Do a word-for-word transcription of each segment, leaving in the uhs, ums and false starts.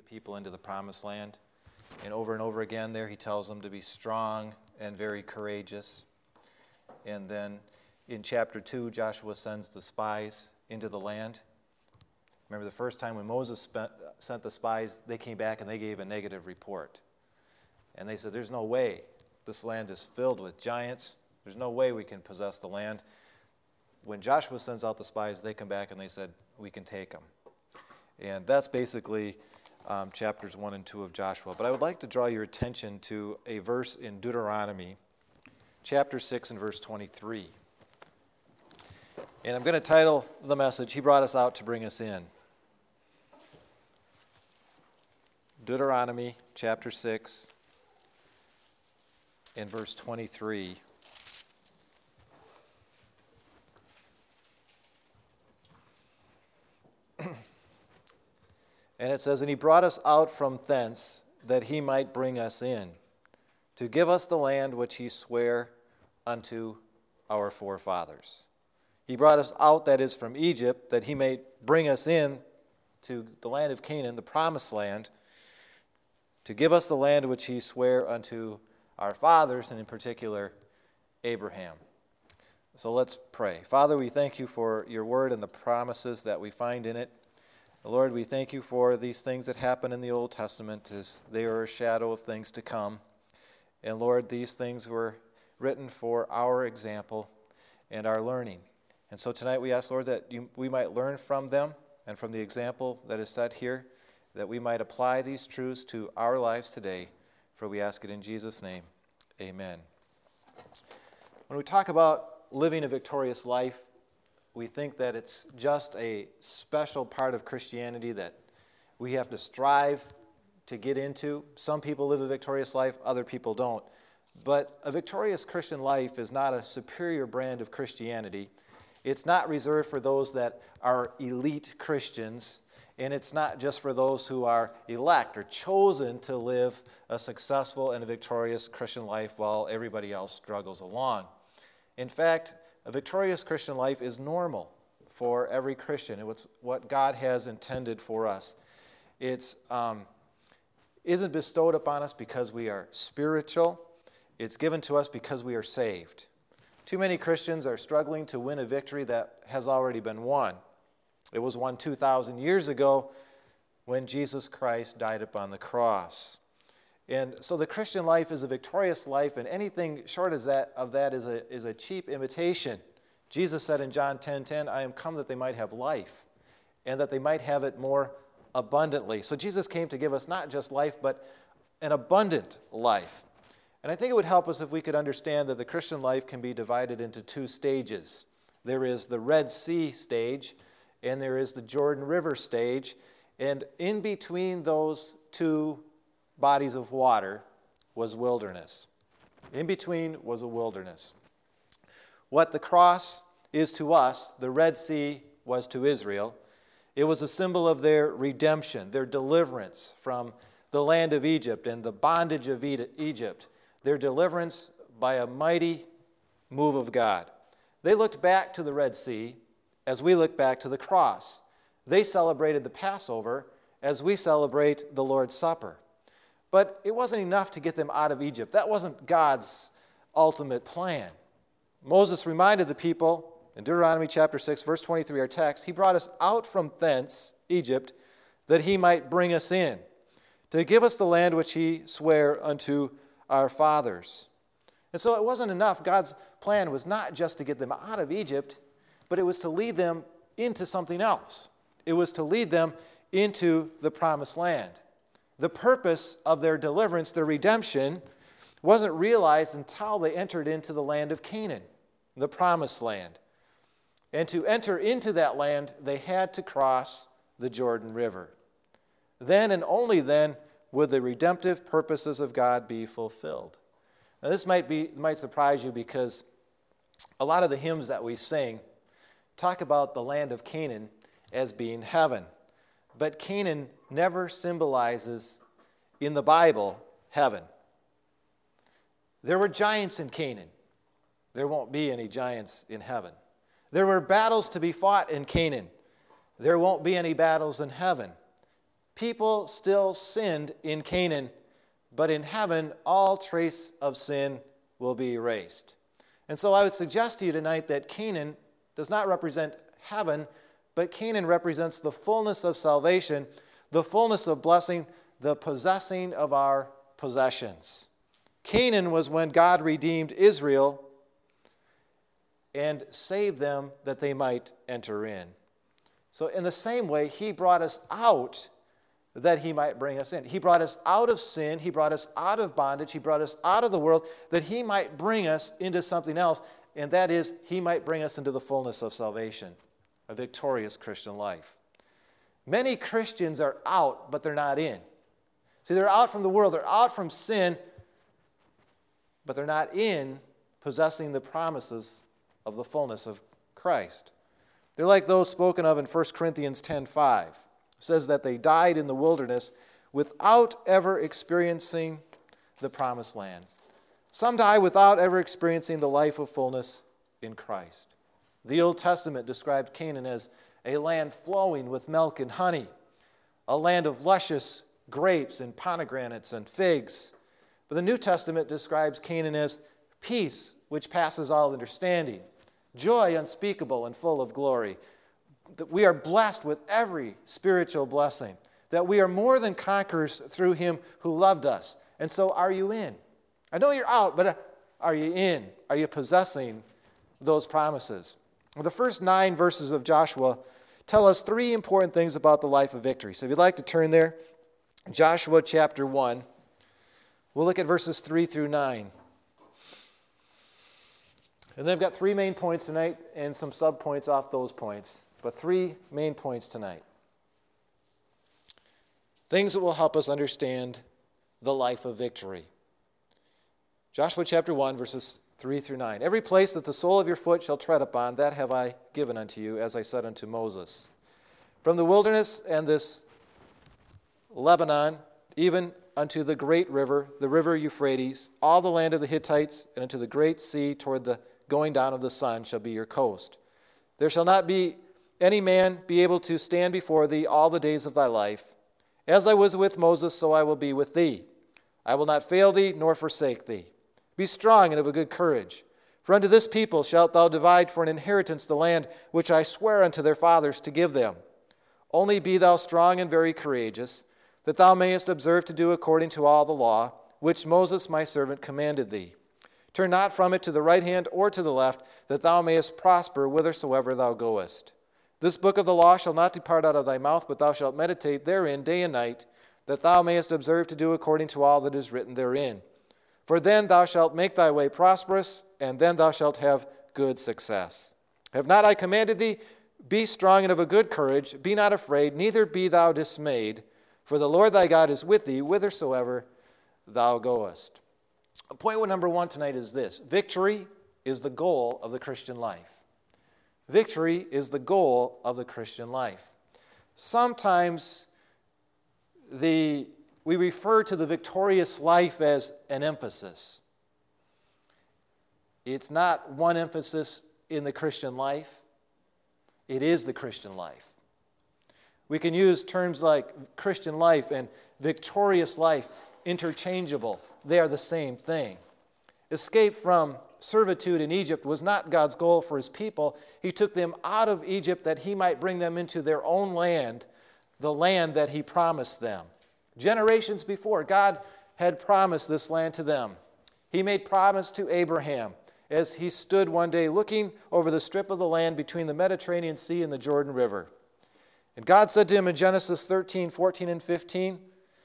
people into the promised land. And over and over again there he tells them to be strong and very courageous. And then in chapter two, Joshua sends the spies into the land. Remember the first time when Moses spent, sent the spies, they came back and they gave a negative report. And they said, there's no way. This land is filled with giants. There's no way we can possess the land. When Joshua sends out the spies, they come back and they said, we can take them. And that's basically um, chapters one and two of Joshua. But I would like to draw your attention to a verse in Deuteronomy, chapter six and verse twenty-three. And I'm going to title the message, He Brought Us Out to Bring Us In. Deuteronomy chapter six and verse twenty-three. And it says, and he brought us out from thence, that he might bring us in, to give us the land which he sware unto our forefathers. He brought us out, that is, from Egypt, that he may bring us in to the land of Canaan, the promised land, to give us the land which he sware unto our fathers, and in particular, Abraham. So let's pray. Father, we thank you for your word and the promises that we find in it. Lord, we thank you for these things that happen in the Old Testament, as they are a shadow of things to come. And Lord, these things were written for our example and our learning. And so tonight we ask, Lord, that you, we might learn from them and from the example that is set here, that we might apply these truths to our lives today. For we ask it in Jesus' name. Amen. When we talk about living a victorious life, we think that it's just a special part of Christianity that we have to strive to get into. Some people live a victorious life, other people don't. But a victorious Christian life is not a superior brand of Christianity. It's not reserved for those that are elite Christians, and it's not just for those who are elect or chosen to live a successful and a victorious Christian life while everybody else struggles along. In fact, a victorious Christian life is normal for every Christian. It's what God has intended for us. It um, isn't bestowed upon us because we are spiritual. It's given to us because we are saved. Too many Christians are struggling to win a victory that has already been won. It was won two thousand years ago when Jesus Christ died upon the cross. And so the Christian life is a victorious life, and anything short of that, of that is a, is a cheap imitation. Jesus said in John ten ten, I am come that they might have life, and that they might have it more abundantly. So Jesus came to give us not just life, but an abundant life. And I think it would help us if we could understand that the Christian life can be divided into two stages. There is the Red Sea stage, and there is the Jordan River stage. And in between those two bodies of water was wilderness. In between was a wilderness. What the cross is to us, the Red Sea was to Israel. It was a symbol of their redemption, their deliverance from the land of Egypt and the bondage of Egypt, their deliverance by a mighty move of God. They looked back to the Red Sea as we look back to the cross. They celebrated the Passover as we celebrate the Lord's Supper. But it wasn't enough to get them out of Egypt. That wasn't God's ultimate plan. Moses reminded the people in Deuteronomy chapter six, verse twenty-three, our text, he brought us out from thence, Egypt, that he might bring us in, to give us the land which he sware unto our fathers. And so it wasn't enough. God's plan was not just to get them out of Egypt, but it was to lead them into something else. It was to lead them into the promised land. The purpose of their deliverance, their redemption, wasn't realized until they entered into the land of Canaan, the promised land. And to enter into that land, they had to cross the Jordan River. Then and only then would the redemptive purposes of God be fulfilled. Now this might be might surprise you, because a lot of the hymns that we sing talk about the land of Canaan as being heaven. But Canaan never symbolizes, in the Bible, heaven. There were giants in Canaan. There won't be any giants in heaven. There were battles to be fought in Canaan. There won't be any battles in heaven. People still sinned in Canaan, but in heaven, all trace of sin will be erased. And so I would suggest to you tonight that Canaan does not represent heaven, but Canaan represents the fullness of salvation, the fullness of blessing, the possessing of our possessions. Canaan was when God redeemed Israel and saved them that they might enter in. So in the same way, he brought us out that he might bring us in. He brought us out of sin. He brought us out of bondage. He brought us out of the world that he might bring us into something else, and that is he might bring us into the fullness of salvation, a victorious Christian life. Many Christians are out, but they're not in. See, they're out from the world. They're out from sin, but they're not in possessing the promises of the fullness of Christ. They're like those spoken of in First Corinthians ten five. It says that they died in the wilderness without ever experiencing the promised land. Some die without ever experiencing the life of fullness in Christ. The Old Testament described Canaan as a land flowing with milk and honey, a land of luscious grapes and pomegranates and figs. But the New Testament describes Canaan as peace which passes all understanding, joy unspeakable and full of glory. That we are blessed with every spiritual blessing, that we are more than conquerors through him who loved us. And so are you in? I know you're out, but are you in? Are you possessing those promises? Well, the first nine verses of Joshua tell us three important things about the life of victory. So if you'd like to turn there, Joshua chapter one, we'll look at verses three through nine. And then I've got three main points tonight and some sub-points off those points. But three main points tonight. Things that will help us understand the life of victory. Joshua chapter one, verses three through nine. Every place that the sole of your foot shall tread upon, that have I given unto you, as I said unto Moses. From the wilderness and this Lebanon, even unto the great river, the river Euphrates, all the land of the Hittites, and unto the great sea toward the going down of the sun shall be your coast. There shall not be any man be able to stand before thee all the days of thy life. As I was with Moses, so I will be with thee. I will not fail thee, nor forsake thee. Be strong and of a good courage. For unto this people shalt thou divide for an inheritance the land which I swear unto their fathers to give them. Only be thou strong and very courageous, that thou mayest observe to do according to all the law, which Moses my servant commanded thee. Turn not from it to the right hand or to the left, that thou mayest prosper whithersoever thou goest. This book of the law shall not depart out of thy mouth, but thou shalt meditate therein day and night, that thou mayest observe to do according to all that is written therein. For then thou shalt make thy way prosperous, and then thou shalt have good success. Have not I commanded thee? Be strong and of a good courage, be not afraid, neither be thou dismayed, for the Lord thy God is with thee whithersoever thou goest. Point number one tonight is this: victory is the goal of the Christian life. Victory is the goal of the Christian life. Sometimes the, we refer to the victorious life as an emphasis. It's not one emphasis in the Christian life. It is the Christian life. We can use terms like Christian life and victorious life interchangeable. They are the same thing. Escape from servitude in Egypt was not God's goal for his people. He took them out of Egypt that he might bring them into their own land, the land that he promised them. Generations before, God had promised this land to them. He made promise to Abraham as he stood one day looking over the strip of the land between the Mediterranean Sea and the Jordan River. And God said to him in Genesis thirteen, fourteen, and fifteen,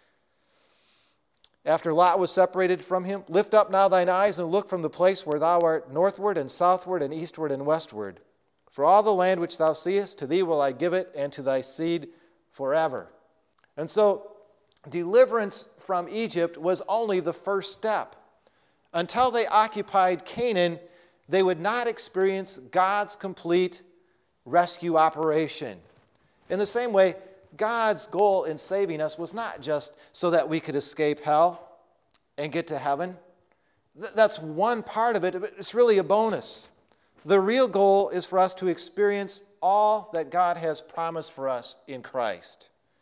after Lot was separated from him, lift up now thine eyes and look from the place where thou art northward and southward and eastward and westward. For all the land which thou seest, to thee will I give it, and to thy seed forever. And so deliverance from Egypt was only the first step. Until they occupied Canaan, they would not experience God's complete rescue operation. In the same way, God's goal in saving us was not just so that we could escape hell and get to heaven. That's one part of it, but it's really a bonus. The real goal is for us to experience all that God has promised for us in Christ.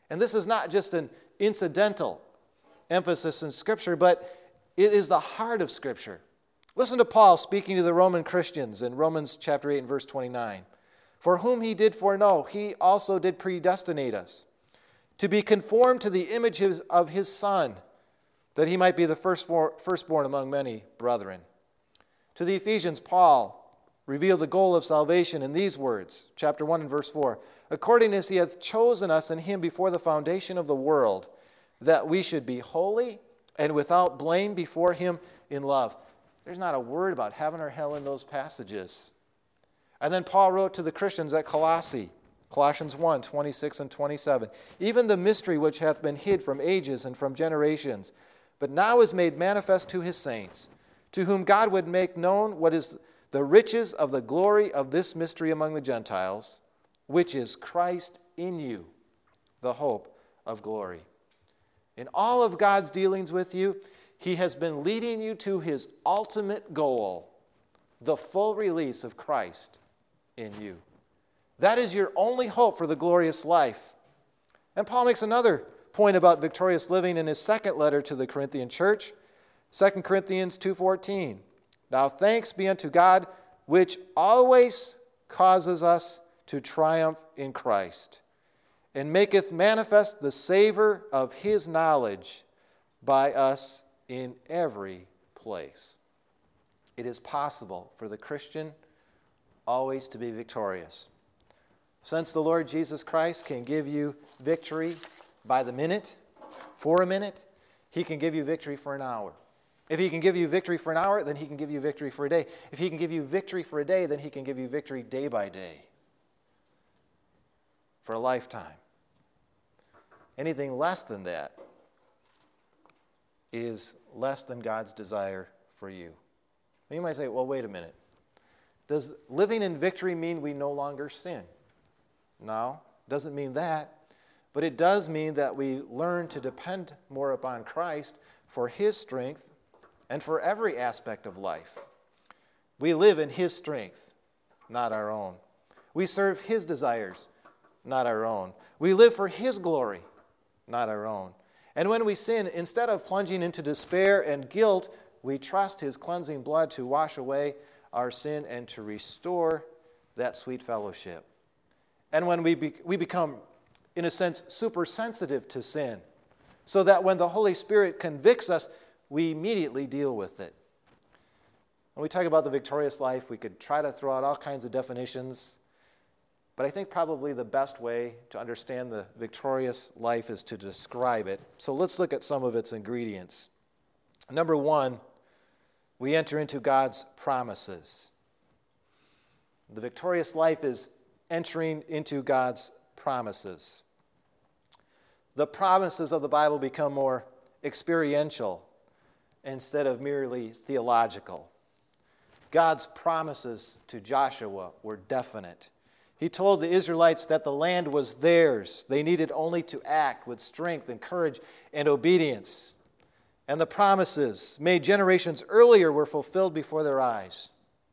And this is not just an incidental emphasis in Scripture, but it is the heart of Scripture. Listen to Paul speaking to the Roman Christians in Romans chapter eight and verse twenty-nine. For whom he did foreknow, he also did predestinate us, to be conformed to the image of his Son, that he might be the firstborn among many brethren. To the Ephesians, Paul revealed the goal of salvation in these words, chapter one and verse four. According as he hath chosen us in him before the foundation of the world, that we should be holy and without blame before him in love. There's not a word about heaven or hell in those passages. And then Paul wrote to the Christians at Colossae, Colossians one, twenty-six and twenty-seven. Even the mystery which hath been hid from ages and from generations, but now is made manifest to his saints, to whom God would make known what is the riches of the glory of this mystery among the Gentiles, which is Christ in you, the hope of glory. In all of God's dealings with you, he has been leading you to his ultimate goal, the full release of Christ in you. That is your only hope for the glorious life. And Paul makes another point about victorious living in his second letter to the Corinthian church, Second Corinthians two fourteen. Now thanks be unto God, which always causes us to triumph in Christ, and maketh manifest the savor of his knowledge by us in every place. It is possible for the Christian always to be victorious. Since the Lord Jesus Christ can give you victory by the minute, for a minute, he can give you victory for an hour. If he can give you victory for an hour, then he can give you victory for a day. If he can give you victory for a day, then he can give you victory day by day, for a lifetime. Anything less than that is less than God's desire for you. And you might say, well, wait a minute. Does living in victory mean we no longer sin? No, it doesn't mean that. But it does mean that we learn to depend more upon Christ for his strength and for every aspect of life. We live in his strength, not our own. We serve his desires, not our own. We live for his glory, not our own. And when we sin, instead of plunging into despair and guilt, we trust his cleansing blood to wash away our sin and to restore that sweet fellowship. And when we, be, we become, in a sense, super sensitive to sin, so that when the Holy Spirit convicts us, we immediately deal with it. When we talk about the victorious life, we could try to throw out all kinds of definitions, but I think probably the best way to understand the victorious life is to describe it. So let's look at some of its ingredients. Number one, we enter into God's promises. The victorious life is entering into God's promises. The promises of the Bible become more experiential instead of merely theological. God's promises to Joshua were definite. He told the Israelites that the land was theirs. They needed only to act with strength and courage and obedience. And the promises made generations earlier were fulfilled before their eyes.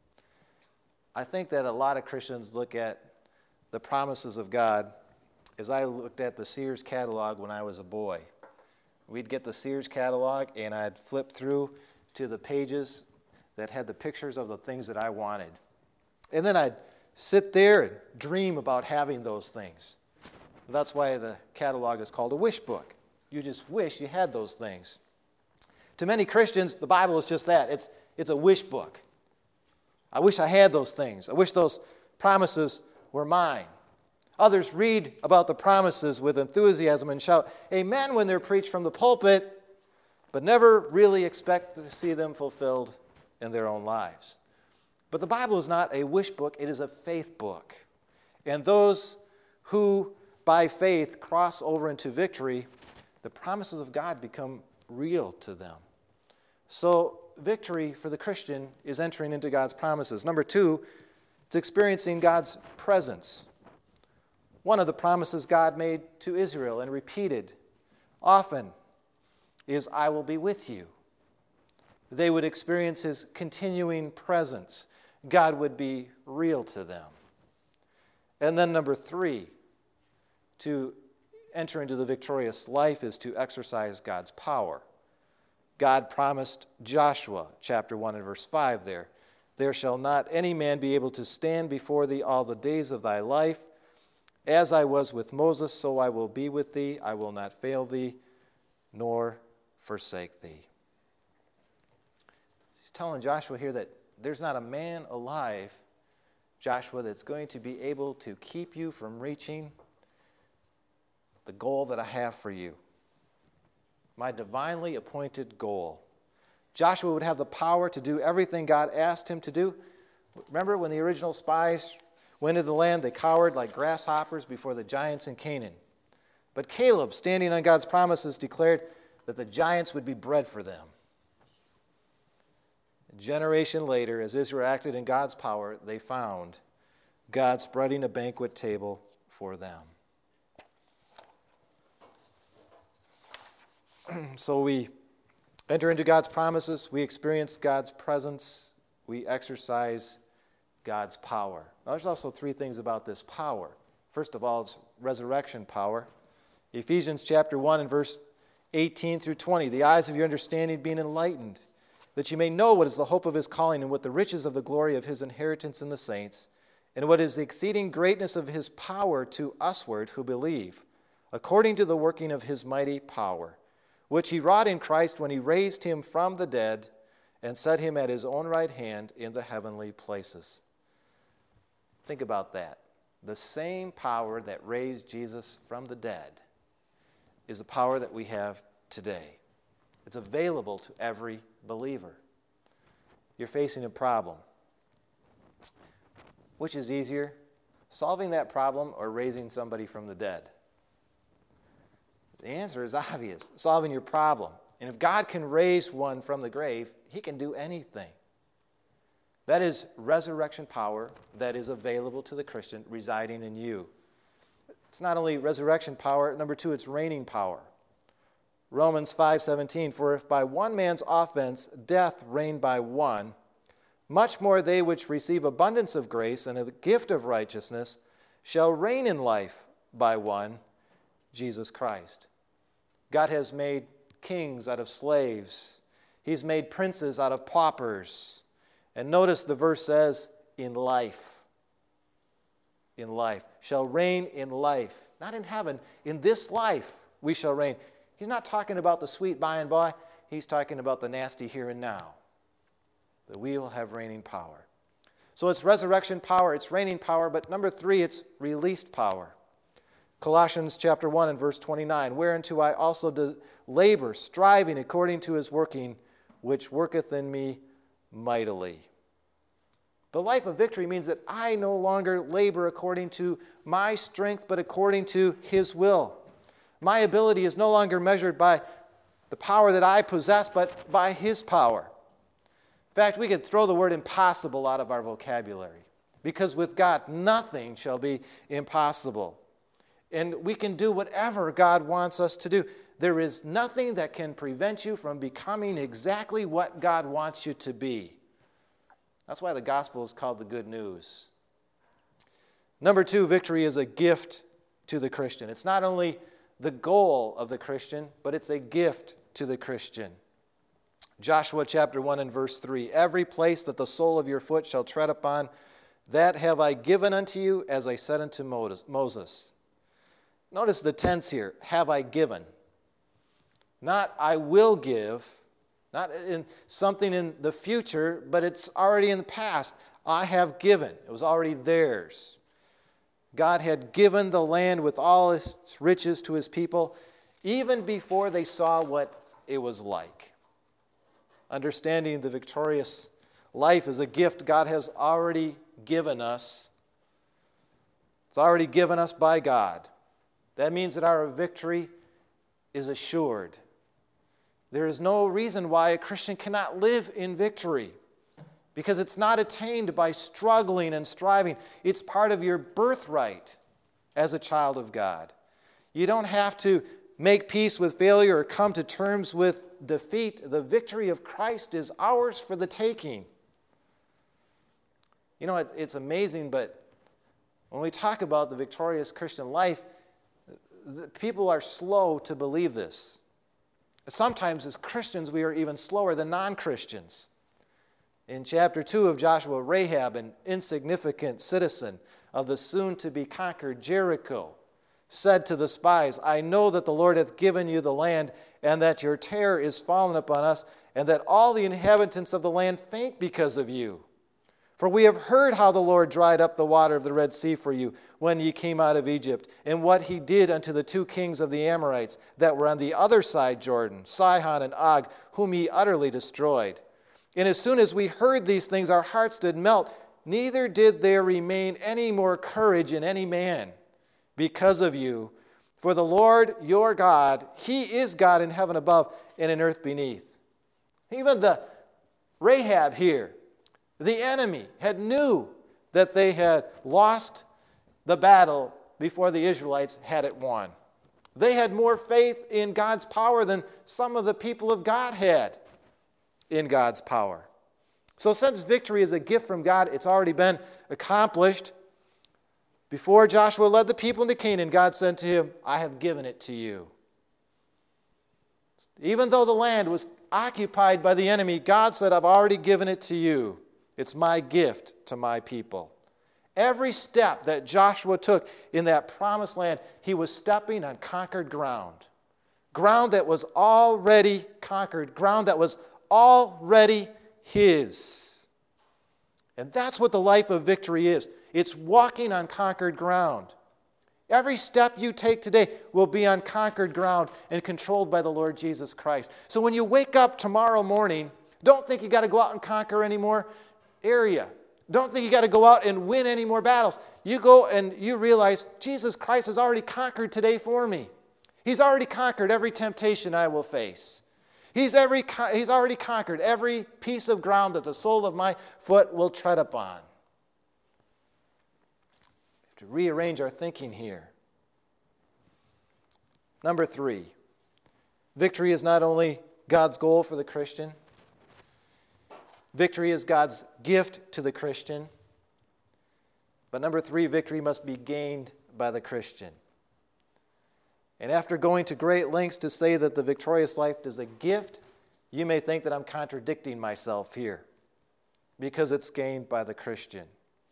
I think that a lot of Christians look at the promises of God as I looked at the Sears catalog when I was a boy. We'd get the Sears catalog, and I'd flip through to the pages that had the pictures of the things that I wanted. And then I'd sit there and dream about having those things. That's why the catalog is called a wish book. You just wish you had those things. To many Christians, the Bible is just that. It's, it's a wish book. I wish I had those things. I wish those promises were mine. Others read about the promises with enthusiasm and shout amen when they're preached from the pulpit, but never really expect to see them fulfilled in their own lives. But the Bible is not a wish book, it is a faith book. And those who by faith cross over into victory, the promises of God become real to them. So victory for the Christian is entering into God's promises. Number two, it's experiencing God's presence. One of the promises God made to Israel and repeated often is, I will be with you. They would experience his continuing presence. God would be real to them. And then number three, to enter into the victorious life is to exercise God's power. God promised Joshua, chapter one and verse five there, "There shall not any man be able to stand before thee all the days of thy life. As I was with Moses, so I will be with thee. I will not fail thee, nor forsake thee." He's telling Joshua here that there's not a man alive, Joshua, that's going to be able to keep you from reaching the goal that I have for you, my divinely appointed goal. Joshua would have the power to do everything God asked him to do. Remember when the original spies went into the land, they cowered like grasshoppers before the giants in Canaan. But Caleb, standing on God's promises, declared that the giants would be bread for them. A generation later, as Israel acted in God's power, they found God spreading a banquet table for them. So we enter into God's promises, we experience God's presence, we exercise God's power. Now, there's also three things about this power. First of all, it's resurrection power. Ephesians chapter one and verse eighteen through twenty, "The eyes of your understanding being enlightened, that you may know what is the hope of his calling and what the riches of the glory of his inheritance in the saints, and what is the exceeding greatness of his power to usward who believe, according to the working of his mighty power, which he wrought in Christ when he raised him from the dead and set him at his own right hand in the heavenly places." Think about that. The same power that raised Jesus from the dead is the power that we have today. It's available to every believer. You're facing a problem. Which is easier, solving that problem or raising somebody from the dead? The answer is obvious, solving your problem. And if God can raise one from the grave, he can do anything. That is resurrection power that is available to the Christian residing in you. It's not only resurrection power, number two, it's reigning power. Romans five seventeen, "For if by one man's offense death reigned by one, much more they which receive abundance of grace and of the gift of righteousness shall reign in life by one, Jesus Christ." God has made kings out of slaves. He's made princes out of paupers. And notice the verse says, in life. In life. Shall reign in life. Not in heaven. In this life we shall reign. He's not talking about the sweet by and by. He's talking about the nasty here and now. That we will have reigning power. So it's resurrection power, it's reigning power, but number three, it's released power. Colossians chapter one and verse twenty-nine, "Whereunto I also do labor, striving according to his working, which worketh in me mightily." The life of victory means that I no longer labor according to my strength, but according to his will. My ability is no longer measured by the power that I possess, but by his power. In fact, we could throw the word impossible out of our vocabulary, because with God, nothing shall be impossible. And we can do whatever God wants us to do. There is nothing that can prevent you from becoming exactly what God wants you to be. That's why the gospel is called the good news. Number two, victory is a gift to the Christian. It's not only the goal of the Christian, but it's a gift to the Christian. Joshua chapter one and verse three, "Every place that the sole of your foot shall tread upon, that have I given unto you, as I said unto Moses." Notice the tense here, have I given. Not I will give, not in something in the future, but it's already in the past. I have given. It was already theirs. God had given the land with all its riches to his people, even before they saw what it was like. Understanding the victorious life is a gift God has already given us. It's already given us by God. That means that our victory is assured. There is no reason why a Christian cannot live in victory, because it's not attained by struggling and striving. It's part of your birthright as a child of God. You don't have to make peace with failure or come to terms with defeat. The victory of Christ is ours for the taking. You know, it, it's amazing, but when we talk about the victorious Christian life, the people are slow to believe this. Sometimes as Christians, we are even slower than non-Christians. In chapter two of Joshua, Rahab, an insignificant citizen of the soon-to-be-conquered Jericho, said to the spies, I know that the Lord hath given you the land, and that your terror is fallen upon us, and that all the inhabitants of the land faint because of you. For we have heard how the Lord dried up the water of the Red Sea for you when ye came out of Egypt, and what he did unto the two kings of the Amorites that were on the other side Jordan, Sihon and Og, whom ye utterly destroyed. And as soon as we heard these things, our hearts did melt, neither did there remain any more courage in any man because of you. For the Lord your God, he is God in heaven above and in earth beneath. Even the Rahab here, the enemy, had knew that they had lost the battle before the Israelites had it won. They had more faith in God's power than some of the people of God had in God's power. So since victory is a gift from God, it's already been accomplished. Before Joshua led the people into Canaan, God said to him, I have given it to you. Even though the land was occupied by the enemy, God said, I've already given it to you. It's my gift to my people. Every step that Joshua took in that promised land, he was stepping on conquered ground. Ground that was already conquered. Ground that was already his. And that's what the life of victory is. It's walking on conquered ground. Every step you take today will be on conquered ground and controlled by the Lord Jesus Christ. So when you wake up tomorrow morning, don't think you got to go out and conquer any more area. Don't think you got to go out and win any more battles. You go and you realize Jesus Christ has already conquered today for me. He's already conquered every temptation I will face. He's, every, he's already conquered every piece of ground that the sole of my foot will tread upon. We have to rearrange our thinking here. Number three, victory is not only God's goal for the Christian. Victory is God's gift to the Christian. But number three, victory must be gained by the Christian. And after going to great lengths to say that the victorious life is a gift, you may think that I'm contradicting myself here because it's gained by the Christian.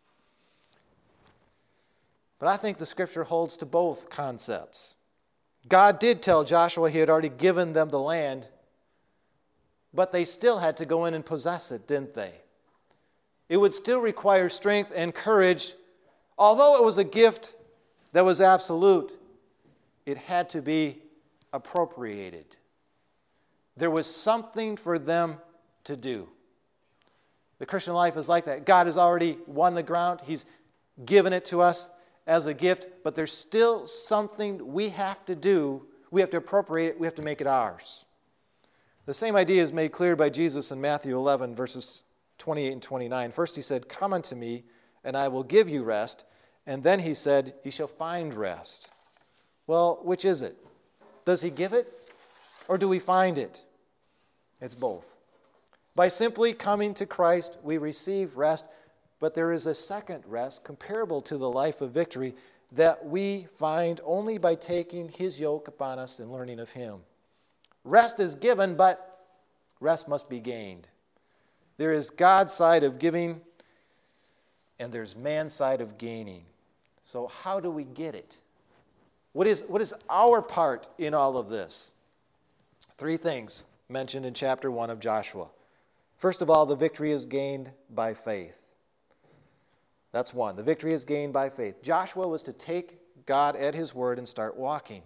But I think the Scripture holds to both concepts. God did tell Joshua he had already given them the land, but they still had to go in and possess it, didn't they? It would still require strength and courage. Although it was a gift that was absolute, it had to be appropriated. There was something for them to do. The Christian life is like that. God has already won the ground. He's given it to us as a gift, but there's still something we have to do. We have to appropriate it. We have to make it ours. The same idea is made clear by Jesus in Matthew eleven, verses twenty-eight and twenty-nine. First he said, "Come unto me, and I will give you rest." And then he said, "You shall find rest." Well, which is it? Does he give it, or do we find it? It's both. By simply coming to Christ, we receive rest, but there is a second rest comparable to the life of victory that we find only by taking his yoke upon us and learning of him. Rest is given, but rest must be gained. There is God's side of giving, and there's man's side of gaining. So how do we get it? What is, what is our part in all of this? Three things mentioned in chapter one of Joshua. First of all, the victory is gained by faith. That's one. The victory is gained by faith. Joshua was to take God at his word and start walking.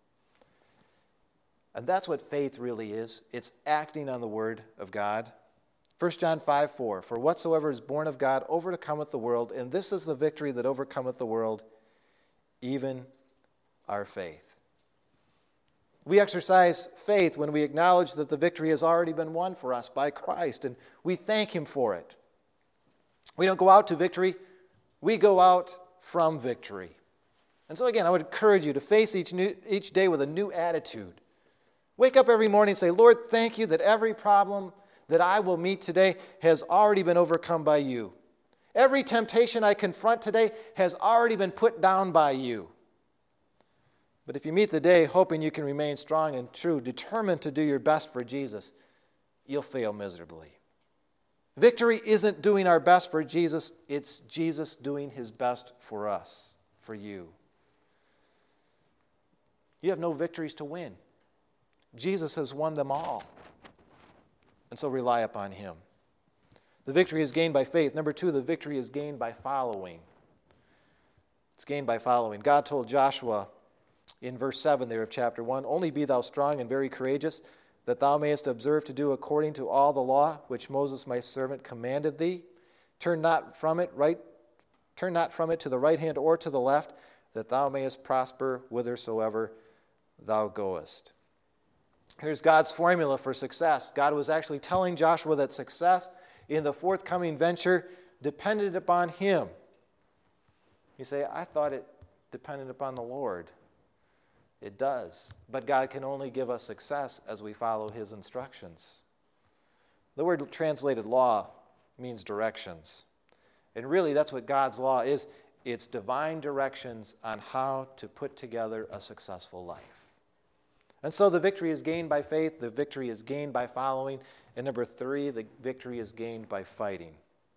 And that's what faith really is. It's acting on the word of God. First John five four, "For whatsoever is born of God overcometh the world, and this is the victory that overcometh the world, even our faith." We exercise faith when we acknowledge that the victory has already been won for us by Christ, and we thank him for it. We don't go out to victory, we go out from victory. And so again, I would encourage you to face each, new, each day with a new attitude. Wake up every morning and say, "Lord, thank you that every problem that I will meet today has already been overcome by you. Every temptation I confront today has already been put down by you. But if you meet the day hoping you can remain strong and true, determined to do your best for Jesus, you'll fail miserably. Victory isn't doing our best for Jesus, it's Jesus doing his best for us, for you. You have no victories to win. Jesus has won them all. And so rely upon him. The victory is gained by faith. Number two, the victory is gained by following. It's gained by following. God told Joshua in verse seven there of chapter one, "Only be thou strong and very courageous, that thou mayest observe to do according to all the law which Moses my servant commanded thee. Turn not from it right, turn not from it to the right hand or to the left, that thou mayest prosper whithersoever thou goest." Here's God's formula for success. God was actually telling Joshua that success in the forthcoming venture depended upon him. You say, I thought it depended upon the Lord. It does. But God can only give us success as we follow his instructions. The word translated law means directions. And really that's what God's law is. It's divine directions on how to put together a successful life. And so the victory is gained by faith, the victory is gained by following, and number three, the victory is gained by fighting.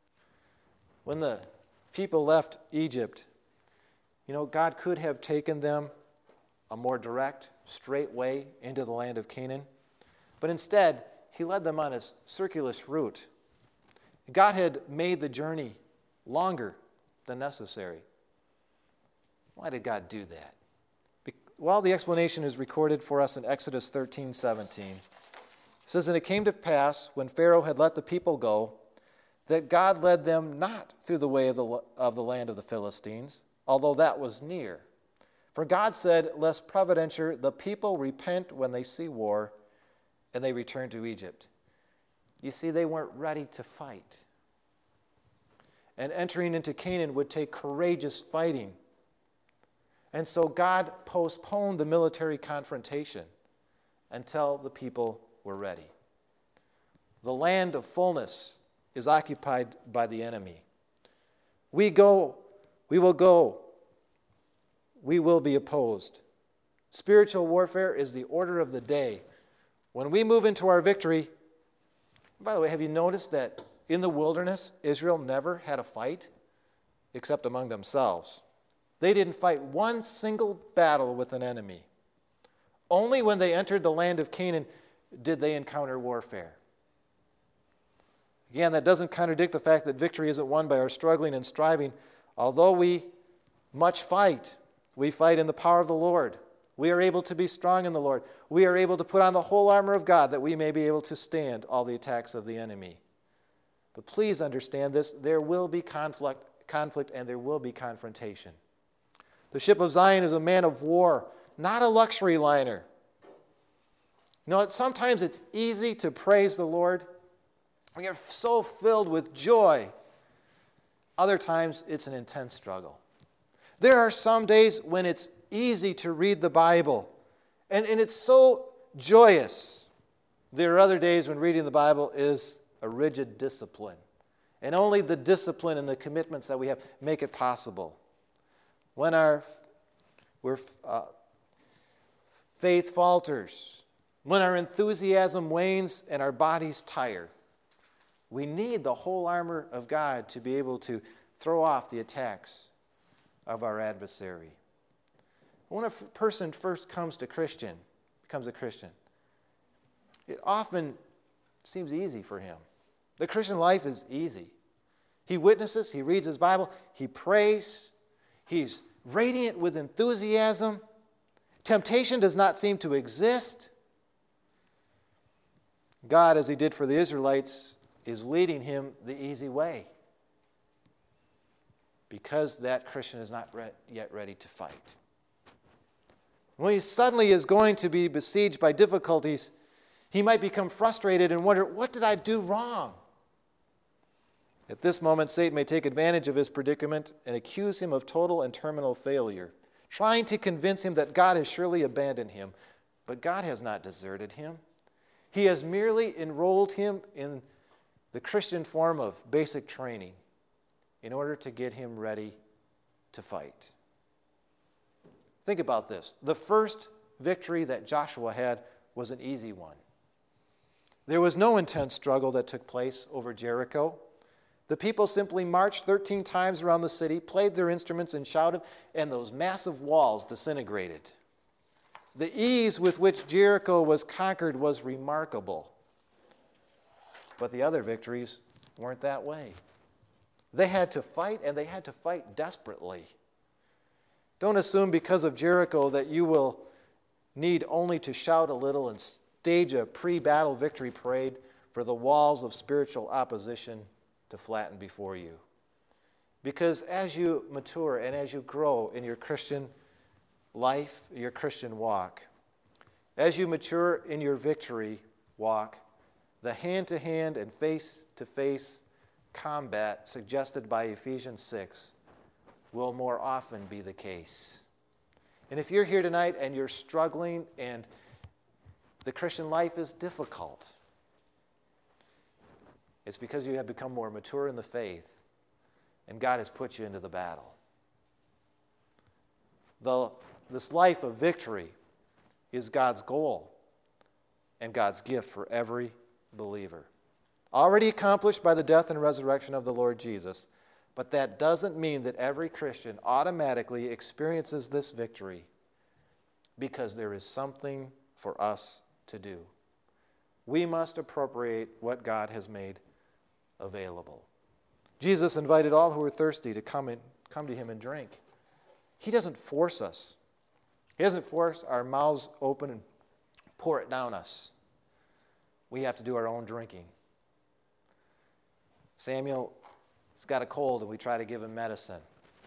When the people left Egypt, you know, God could have taken them a more direct, straight way into the land of Canaan, but instead, he led them on a circuitous route. God had made the journey longer than necessary. Why did God do that? Well, the explanation is recorded for us in Exodus thirteen seventeen. It says, "And it came to pass, when Pharaoh had let the people go, that God led them not through the way of the, of the land of the Philistines, although that was near. For God said, lest providential the people repent when they see war, and they return to Egypt." You see, they weren't ready to fight. And entering into Canaan would take courageous fighting. And so God postponed the military confrontation until the people were ready. The land of fullness is occupied by the enemy. We go, we will go, we will be opposed. Spiritual warfare is the order of the day. When we move into our victory, by the way, have you noticed that in the wilderness, Israel never had a fight except among themselves? They didn't fight one single battle with an enemy. Only when they entered the land of Canaan did they encounter warfare. Again, that doesn't contradict the fact that victory isn't won by our struggling and striving. Although we much fight, we fight in the power of the Lord. We are able to be strong in the Lord. We are able to put on the whole armor of God that we may be able to stand all the attacks of the enemy. But please understand this, there will be conflict, conflict and there will be confrontation. The ship of Zion is a man of war, not a luxury liner. You know, sometimes it's easy to praise the Lord. We are so filled with joy. Other times, it's an intense struggle. There are some days when it's easy to read the Bible, and, and it's so joyous. There are other days when reading the Bible is a rigid discipline, and only the discipline and the commitments that we have make it possible. When our we're, uh, faith falters, when our enthusiasm wanes and our bodies tire, we need the whole armor of God to be able to throw off the attacks of our adversary. When a person first comes to Christian, becomes a Christian, it often seems easy for him. The Christian life is easy. He witnesses, he reads his Bible, he prays, he's radiant with enthusiasm. Temptation does not seem to exist. God, as he did for the Israelites, is leading him the easy way because that Christian is not re- yet ready to fight. When he suddenly is going to be besieged by difficulties, he might become frustrated and wonder, what did I do wrong? At this moment, Satan may take advantage of his predicament and accuse him of total and terminal failure, trying to convince him that God has surely abandoned him. But God has not deserted him. He has merely enrolled him in the Christian form of basic training in order to get him ready to fight. Think about this. The first victory that Joshua had was an easy one. There was no intense struggle that took place over Jericho. The people simply marched thirteen times around the city, played their instruments and shouted, and those massive walls disintegrated. The ease with which Jericho was conquered was remarkable. But the other victories weren't that way. They had to fight, and they had to fight desperately. Don't assume because of Jericho that you will need only to shout a little and stage a pre-battle victory parade for the walls of spiritual opposition to flatten before you. Because as you mature and as you grow in your Christian life, your Christian walk, as you mature in your victory walk, the hand-to-hand and face-to-face combat suggested by Ephesians six will more often be the case. And if you're here tonight and you're struggling and the Christian life is difficult, it's because you have become more mature in the faith and God has put you into the battle. The, this life of victory is God's goal and God's gift for every believer. Already accomplished by the death and resurrection of the Lord Jesus, but that doesn't mean that every Christian automatically experiences this victory, because there is something for us to do. We must appropriate what God has made available. Jesus invited all who are thirsty to come, in, come to him and drink. He doesn't force us. He doesn't force our mouths open and pour it down us. We have to do our own drinking. Samuel has got a cold and we try to give him medicine.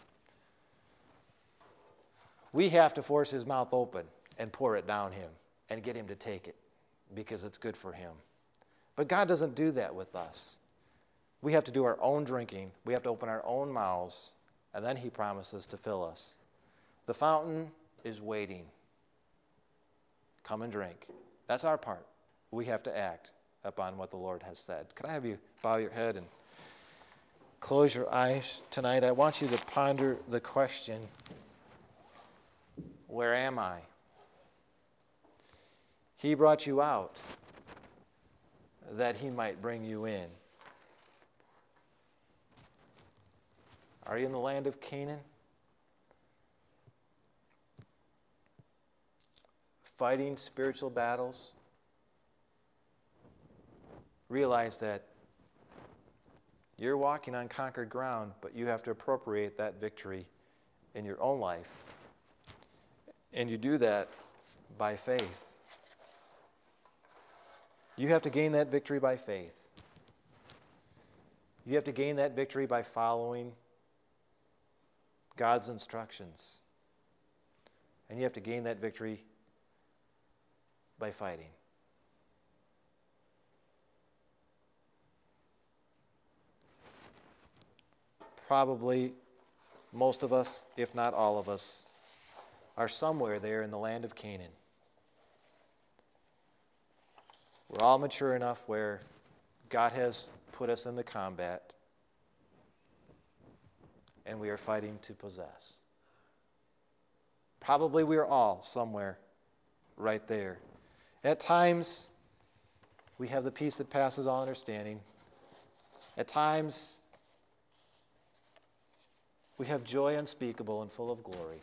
We have to force his mouth open and pour it down him and get him to take it because it's good for him. But God doesn't do that with us. We have to do our own drinking. We have to open our own mouths, and then he promises to fill us. The fountain is waiting. Come and drink. That's our part. We have to act upon what the Lord has said. Could I have you bow your head and close your eyes tonight? I want you to ponder the question, where am I? He brought you out that he might bring you in. Are you in the land of Canaan? Fighting spiritual battles? Realize that you're walking on conquered ground, but you have to appropriate that victory in your own life. And you do that by faith. You have to gain that victory by faith. You have to gain that victory by following God's instructions. And you have to gain that victory by fighting. Probably most of us, if not all of us, are somewhere there in the land of Canaan. We're all mature enough where God has put us in the combat, and we are fighting to possess. Probably we are all somewhere right there. At times, we have the peace that passes all understanding. At times, we have joy unspeakable and full of glory.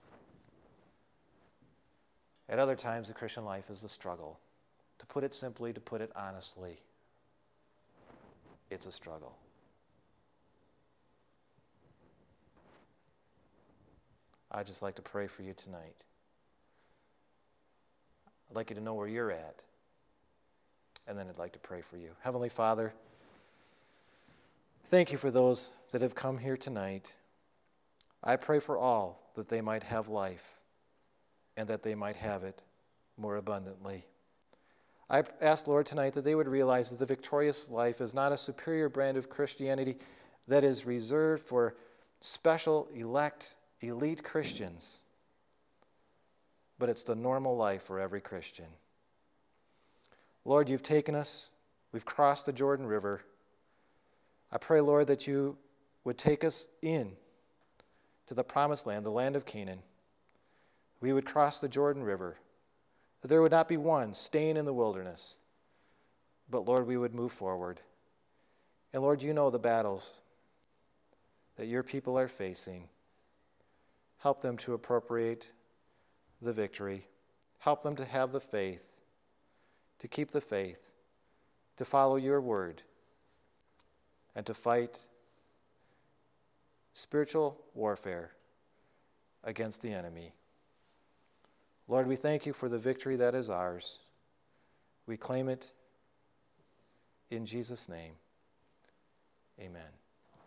At other times, the Christian life is a struggle. To put it simply, to put it honestly, it's a struggle. I'd just like to pray for you tonight. I'd like you to know where you're at, and then I'd like to pray for you. Heavenly Father, thank you for those that have come here tonight. I pray for all that they might have life and that they might have it more abundantly. I ask, Lord, tonight that they would realize that the victorious life is not a superior brand of Christianity that is reserved for special, elect, elite Christians, but it's the normal life for every Christian. Lord, you've taken us. We've crossed the Jordan River. I pray, Lord, that you would take us in to the promised land, the land of Canaan, We would cross the Jordan River, that there would not be one staying in the wilderness, but Lord, we would move forward. And Lord, you know the battles that your people are facing. Help them to appropriate the victory. Help them to have the faith, to keep the faith, to follow your word, and to fight spiritual warfare against the enemy. Lord, we thank you for the victory that is ours. We claim it in Jesus' name. Amen.